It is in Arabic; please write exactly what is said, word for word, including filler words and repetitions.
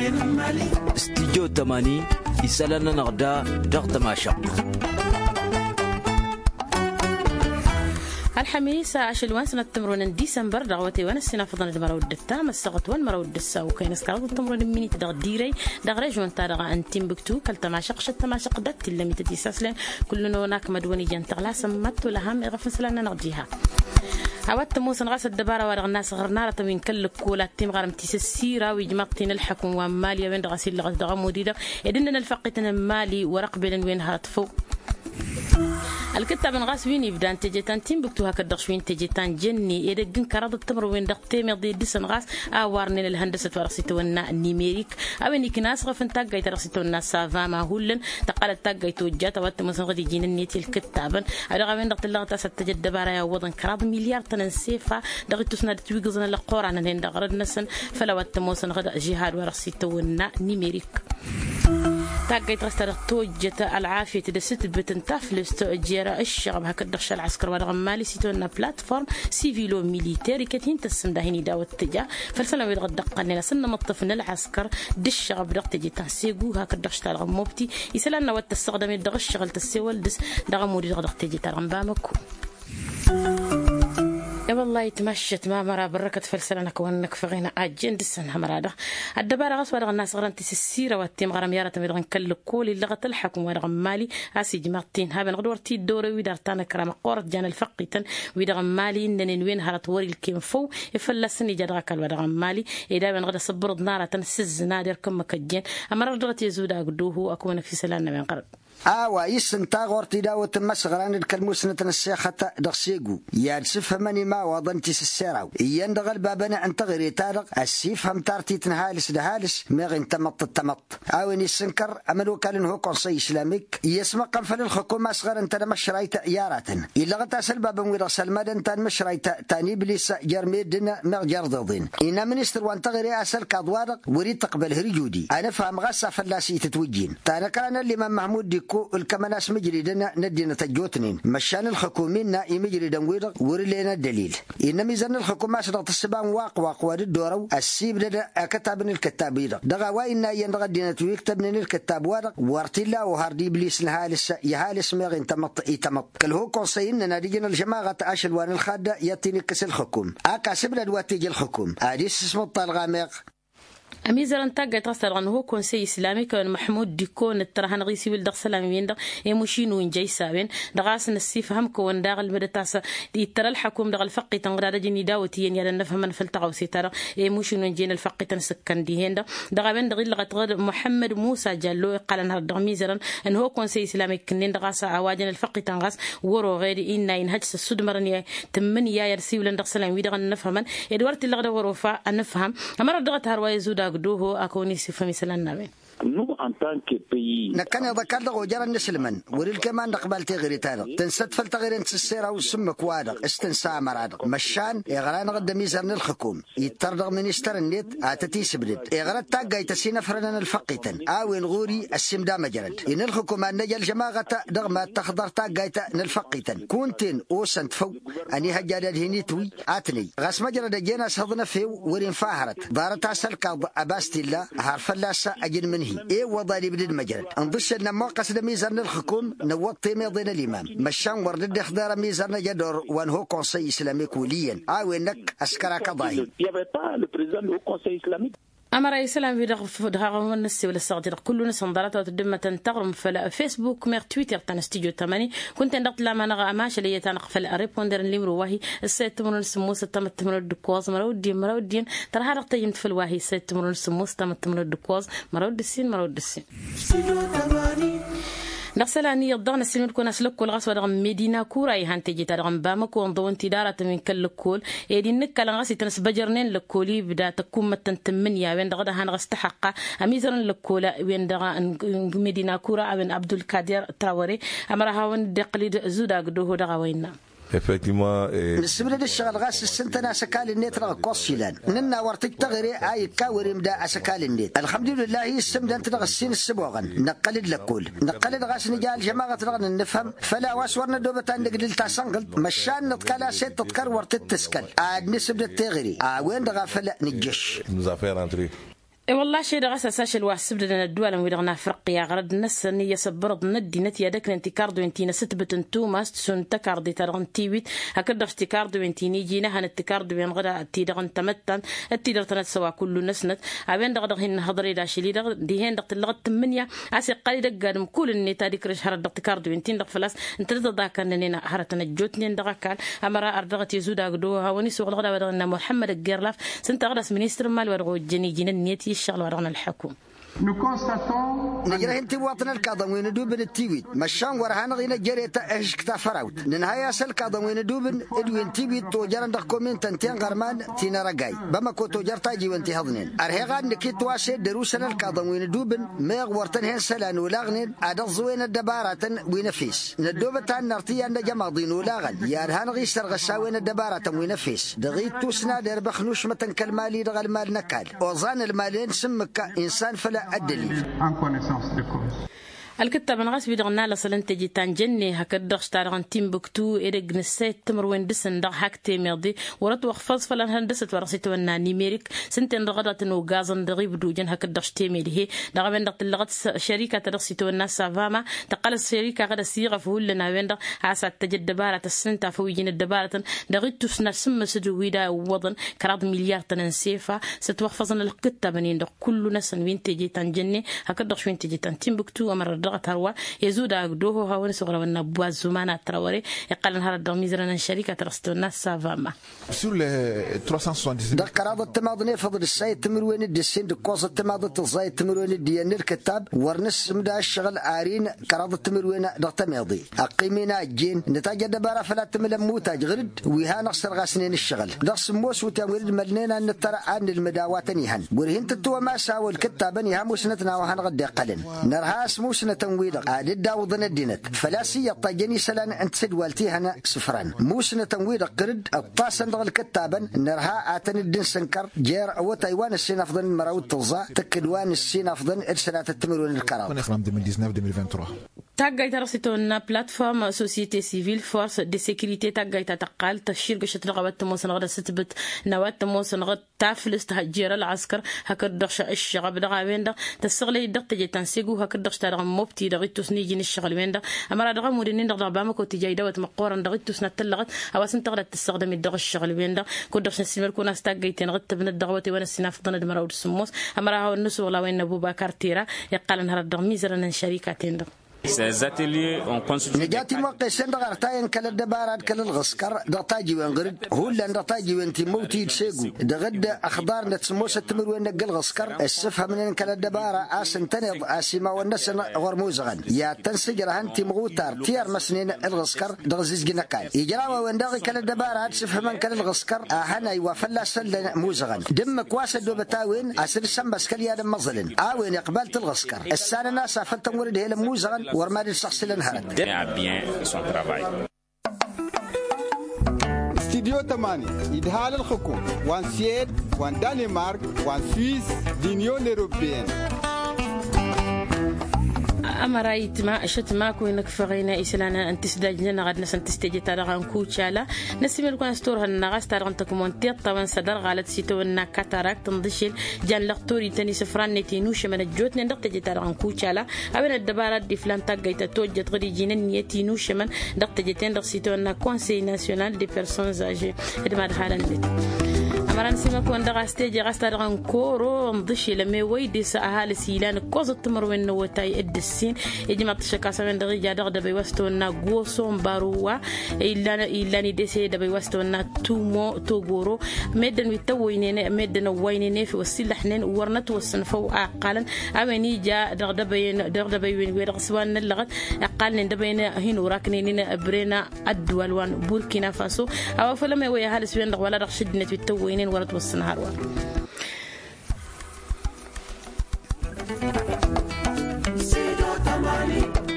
استديو ثمانين يسألنا نغدا ضغط ماشق الحميس عشلوان سنة تمرون ديسمبر دغوتي وانا السنة فضل المرود التام السقط والمرود السا وكاين سكرات التمرون مني تدغ ديري دغ رجون تارغ ان تيمبكتو كل تماشق شت تماشق دت لمي تديساسلين كلنا هناك مدوني جنتغلا سمت لها غفن سلنا نغديها هوات موسى نغاس الدبارة ورغ الناس غرنارة تمين كل كولا تيم غرم تيسيرة ويجمقتين الحكم ومالي وين غسيل لغة دغ مديدة إذن الفقيتنا مالي ورقبل وين هاتفو الكتاب نغاس وين يبدأ تجتان تيم بكتو هكذا شوين تجتان جني إذا جن كراد التمر وين دقتي مضي ديس نغاس أوارني الهندسة ورقصته ونا النيميريك أو إنك ناس غفن تاجي ترقصته الناس سافا ما هولن تقال تاجي توجات وقت مثلا غادي يجين النيتي الكتاب على غوين دقت الله تاس تجد دبارة يا وضن كراد مليار تنسيفا دقت تسند تويجزنا القرآن نهين دغرد نسن فلو وقت مثلا غدا جهاد ورقصته ونا نيميريك تاجي ترستر توجت العافية تدست بتنتفلس تأجير الشعب هكذا شال العسكر ورغم مالي سيتونا بلاتفورم سيفيلو ميليتاري كتين تسم دهني داو التجا فالسنة ويدغد دقنا لسنا مطفنا العسكر دش الشعب دق تجي تنسيقو هكذا شتال غموبتي يسلنا وتستخدم يدغ الشغل تسيول دس دغموري دغ تجي ترغم بامكو يا والله يتمشت ما مرا بركة فلسلنا كونك فغينا أجند السنة مرادة الدبارة غصوا رغ الناس غران تسيرة والتيم غرام يارة مدغن كل كل اللي غت الحكم ورغم مالي أسي جماعتين هابن غدور تي الدورة ويدار تانا كرام قورة جان الفقيتن ويدغن مالي إنن وين هرت وري الكيم فو يفلسني جدغك الورغم مالي إذا بن غدا صبرد نارة تنسز نادر كم مكجين أما رغت يزودا قدوه أكون في سلالنا من قرب آوا يسنتا غورتي داوة مسغران الكلموسنة السياخة دغسيقو يارسف هماني ما وضنتي السيراو يندغل بابنا انت غيري تارغ السيف هم تارتي تنهالس دهالس ميغن تمط التمط آوين يسنكر أملو كان هو قنصي إسلاميك يسمى قنفل الحكومة صغر انت مشرايت يارات إلا غتاسل بابا مويرغ سلماد انت مشرايت تاني بليس جرمي دنا مغجر ضوضين إنا منستر وانت غيري أسل كادوارغ وريد تقبل هرجودي أنا فهم غسا فلاسي تتوجين تانا كان الإمام محمود ديكو الكمناس مجريدنا ندينا تجوتنين مشان الحكومينا يمجريدن ويرغ ورلينا الدليل إن ميزان الحكومة شرط السبان واق واق وارد الدورو السيب لدى كتابن الكتاب يرغ دغوا إنا ينغ دينا تويكتبن الكتاب ورغ وارتلا وهاردي بليس نهالس يهالس ميغن تمط يتمط كل هو كونسينا نادينا الجماعة أشلوان الخادة يتيني كس الحكوم أكاسب لدواتيج الحكوم أديس اسمه الطالغاميغ أميزر أن تاجت راسل عن هو كونسي إسلامي كان محمود ديكون الترهان غيسي ولدغ سلامين دغ يمشين وين جاي سابين دغاس السيف هم كون داغ المدتاس يترى الحكوم دغ الفقي تنغرا جني داوتي يا نفهم من فلتغ وسيترى يمشين وين جين الفقي تنسكن دي هند دغ بين دغ لغت محمد موسى جلو قال نهار دغ ميزرا ان هو كونسي إسلامي كنين دغاس عواجن الفقي تنغاس ورو غير إن إن هجس السود مرني تمنيا يرسي ولدغ سلام ويدغ نفهم ادوارت لغد وروفا نفهم امر دغ تهروا يزودا قدوه أكوني سيف مثل النبي. نكان يذكر له جرى النسلمن وريل كمان نقبل تغير تارق تنسد فلتغير انت السيرة وسمك وادق استنساء مرادق مشان يغران غد ميزان الحكوم يتردغ منيستر النت اتتي سبرد يغران تاقاي تسينا فرنان الفقيتن اوين غوري السمدا مجرد ان الحكومة نجل جماعة دغما تخضر تاقاي الفقيتن كونتين اوسنت فوق اني هجاد الهنيتوي اتني غاس مجرد جينا صدنا فيو ورين فاهرت دارت اسلك اباستي الله هارف اللاسة اجن منه ايه وضالي بدل مجرد انضش ان موقس ميزان الحكوم نوطي ميضين الامام مشان ورد اخدار ميزان جدور وان هو كونسي اسلامي كليا او انك اسكرا قضايا أمر إسلام في دغ دغ ونسي ولا صغير كل ناس نظرت وتدم تنتقرم في فيسبوك مير تويتر تنستيجو ثمانية كنت عندك لما نغ ماشي اللي تنقفل أريبوندر اللي مروهي السيد تمرن سموس تم تمر الدكواز مرودين مرودين ترى هذا قيمت في الواهي السيد تمرن سموس تم تمر الدكواز مرود السين مرود السين نغسلاني يضغن السنين كنا سلك كل غسوة رغم مدينة كورا يهانتجي ترغم بامك وانضوان تدارة من كل كل يدي نكال غاسي تنس بجرنين لكولي بدا تكون متنتمن يا وين دغدا هان غستحقا أميزرن لكولا وين دغا مدينة كورا وين عبد القادر تراوري أمرها وين دقلي زودا قدوه دغا ويننا effectivement نسبنا الشغل غاس السنتنا سكال النت راه قصيلان ننا ورتك تغري اي كاوري مدا سكال النت الحمد لله يسمد انت غسين السبوغن نقلد لكل نقلد غاس نجال جماعه رغن نفهم فلا واسورنا دوبه نقدل تاسنقل مشان نتكلا ست تذكر ورت تسكل عاد نسبنا التغري ا وين دغا فلا نجش nous a fait rentrer والله شيء رغس أساس الواسب لنا الدول ويرغنا فرقيا غرد الناس نية سبرد ندي نتيا دك انتكاردو انتينا ستبت انتوماس تسون تكاردي ترغن تيويت هكذا استكاردو انتيني جينا هن التكاردو بين غدا تيرغن تمتن التيرغ تنسوا كل نسنت أبين دغ دغ هن هضري داشي لي دغ دي هن دغ تلغت تمنيا عسى قلي دق كل الني تاريخ رش هرد تكاردو انتين دغ فلاس انت تضا كان نينا هرتنا جوتني دغ كان أمر أردغت يزودا قدوها ونسوا غدا بدغنا محمد الجرلاف سنت غرس مينستر مال ورغو جني جينا نيتي الشغل ورغنا الحكومة. نجري انت وطن الكاظم وين دوبن التيويت مشان ورهان غينا جريتا ايش كتا فراوت ننهاية سل كاظم وين دوبن ادوين تيويت توجر عندك كومين تنتين غرمان تينا رجاي بما كو توجر تاجي وانت هضنين ارهيغان نكيت واسي دروسنا الكاظم وين دوبن ميغ ورتن هين سلان ولاغنين عدد زوين الدبارة وين فيس ندوبة تان نرتي عند جماضين ولاغن يا رهان غي سرغسا وين الدبارة وين فيس دغيت توسنا در بخنوش متن كالمالي دغ المال نكال وظان المالين سمك انسان فلا الدليل. الكتاب من غاس بيدغنا لصلن تجي تانجني هكذا اشتارغن تيمبكتو إرق نسيت تمر وين دسن دغ حق تيميضي ورت وخفض فلان هندسة ورسيت ونا نيميريك سنتين رغدت انو غازن دغي بدوجن هكذا اشتيمي هي دغ بين دغ لغت شركة ترسيت ونا سافاما تقال الشركة غدا صيغة فهول لنا وين دغ عسى تجد دبارة السنتا فويجين الدبارة دغي تسنا سم سدويدا ووضن كراد مليار تنسيفا ستوخفضن الكتاب من دغ كل ناس وين تجي تانجني هكذا وين تجي تان تيمبكتو امر تروى يزود أقدوه هون صغر والنبوة زمانة تروى يقال نهار الدميزرنا الشركة ترستونا سافاما. Sur les trois cent soixante-dix-neuf. دقرات التماضني فضل السيد تمروين الدسين دقوص التماضة الزايد تمروين الديان الكتاب ورنس مدى الشغل آرين كراد التمروين دقتماضي أقيمينا الجين نتاج الدبارة فلا تمل موتاج غرد ويها نقصر غاسنين الشغل دقص موس وتمويل ملنين أن ترى عن المداوات نيهن ورهن تتوى ما ساوى الكتاب نيها موسنتنا وهن غد قلن نرها اسمو سنة تنويدق عدد داوضن الدينت فلاسية طاجني سلان انت سدوالتي هنا سفران موسنة تنويدق قرد الطاسن دغ الكتابا نرها آتن الدين سنكر جير او تايوان السين افضل مراود تلزا تكدوان السين افضل ارسلات التمرون الكرام تاجي ترسيتونا بلاتفورم سوسيتي سيفيل فورس دي سيكوريتي تاجي تتقال تشير قشت لغوات موسن غدا ستبت نوات موسن غد تافلس تهجير العسكر هكدغش الشغب دغا ويندا تسغلي دق تجي تنسيغو هكدغش تاغ موبتي دغ تسنيجين الشغل ويندا امرا دغ مودين دغ بامكو تجي دوت مقورن دغ تسنا تلغت او سن تغد تستخدم الدغ الشغل ويندا كدغش نسمر كنا استاجي تنغت بن الدغوتي وانا السناف ضن دمراود السموس امرا الناس ولا وين ابو بكر تيرا يقال نهار الدغ ميزرنا شركتين دغ Ces ateliers ont constitué نجاتي موقع سندغ ارتاين كل الدبارات كل الغسكر دغتاجي وين غرد هو اللي دغتاجي وين تيموتي تشيغو دغد اخضار نتسموس التمر وين نقل غسكر السفه من كل الدباره اسن تنض اسيما والناس غرموزغن يا تنسجر انت مغوتار تيار مسنين الغسكر دغزيز جنكال يجراوا وين دغ كل الدبارات سفه من كل الغسكر اهنا يوفلا سل موزغن دمك واسد وبتاوين اسر سمبس كل يا دم مظلن اوين قبلت الغسكر السنه ناس فلتمرد هي الموزغن ورماد الشخص للنهرد استديو تماني إدهال الحكومة وان سيد وان دنمارك وان سويس دينيون أوروبيين أمرايت ما أشت ما كوينك فغينا إسلانا أن تسدجنا غد نسن تستجي ترغان كوتشالا نسمي لكم استور هالنغاس ترغان تكمونتي طبعا صدر غالت سيتونا كاتاراك تنضشل جان لقطوري تاني سفران نتينوش من الجوت نندق تجي ترغان كوتشالا أبنا الدبارات دي فلان تاقايتا توجد غري جينن يتينوش من دق تجي تندق سيتونا كونسي ناسيونال دي بيرسونز آجي إدمار حالا بيت أمران سيما كون دغا ستيجي غاسترغان كورو نضشي لما ويدي سأهال سيلان كوز التمر وين نوتاي الدسين يجمع تشكاسا من دغي جادغ دبي وستونا غوسون باروا إلا إلا ندسي دبي وستونا تومو توغورو مدن ويتوينين مدن وينين في وسيلحنين ورنت وسنفو أقلا أمني جا دغ دبي دغ دبي وين ويرغ سوان اللغت أقل دبيين هين وراكنين برينا الدولوان بوركينا فاسو أو فلما ويا هالس وين ولا دغ شدنت ويتوينين ورت والسنهار وار سيدو تماني